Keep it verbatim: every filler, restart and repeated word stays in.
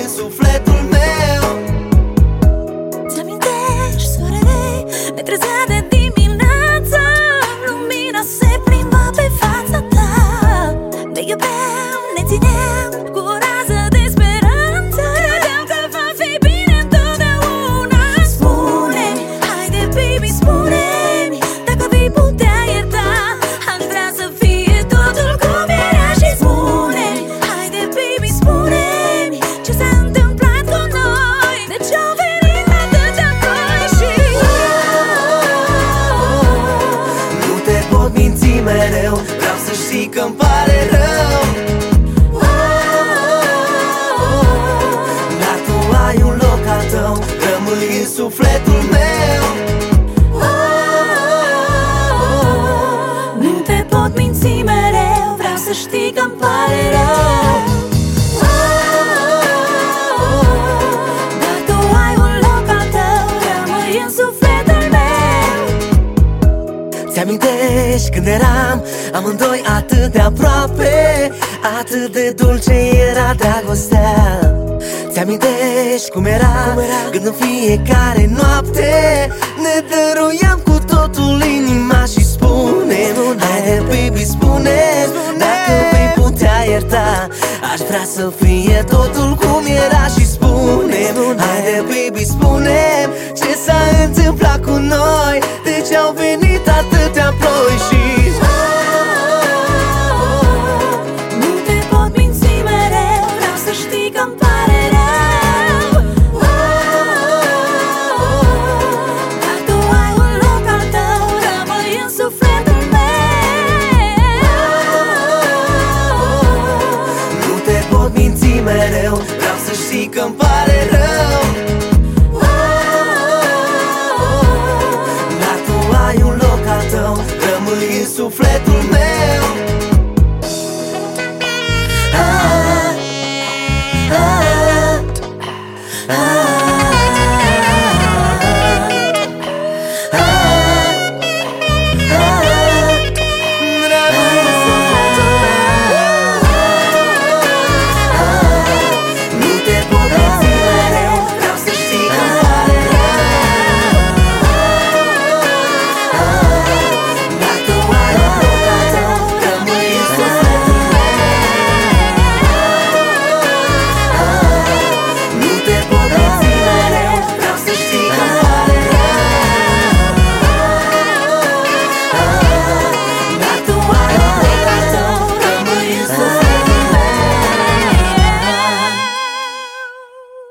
în sufletul meu. Ți-amintești, soarele ne trezea de dimineață, lumina se plimba pe fața ta. Ne iubeam, ne țineam cu o rază de speranță. Credeam că va fi bine întotdeauna. Spune-mi, haide baby, spune-mi, dacă vei putea ierta. Aș vrea să fie totul cum era. Și spune-mi, haide baby, spune-mi, ce s-a întâmplat cu noi, de ce-au venit atâția ploi. Și nu te pot minți mereu, vreau să știi că-mi pare rău. Dar tu ai un loc al tău, rămâi în sufletul meu. nu te pot minți mereu, vreau să știi că-mi pare rău. Dar tu ai un loc al tău, rămâi în sufletul meu. Ți-amintești când eram amândoi atât de aproape, atât de dulce era dragostea. Ți-amintești cum era, cum era când în fiecare noapte ne dăruiam cu totul inima. Și spune, haide baby, spune, dacă vei putea ierta. Aș vrea să fie totul cum era. Și spune, haide baby, spune, ce s-a întâmplat cu noi, de ce au venit atâtea ploi. Și nu te pot minți mereu, vreau să știi că-mi pare rău. Dar tu ai un loc al tău, rămâi în sufletul meu. nu te pot minți mereu, vreau să știi că-mi pare rău. Dar tu ai un loc al tău, rămâi în sufletul meu. Ah, ah, ah, ah.